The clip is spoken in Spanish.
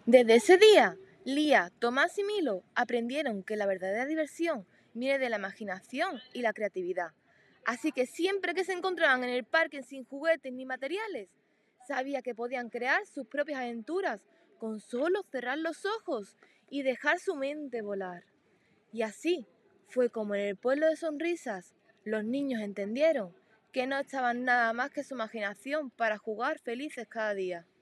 Desde ese día, Lía, Tomás y Milo aprendieron que la verdadera diversión viene de la imaginación y la creatividad. Así que siempre que se encontraban en el parque sin juguetes ni materiales, sabía que podían crear sus propias aventuras con solo cerrar los ojos y dejar su mente volar. Y así fue como en el pueblo de Sonrisas los niños entendieron que no estaban nada más que su imaginación para jugar felices cada día.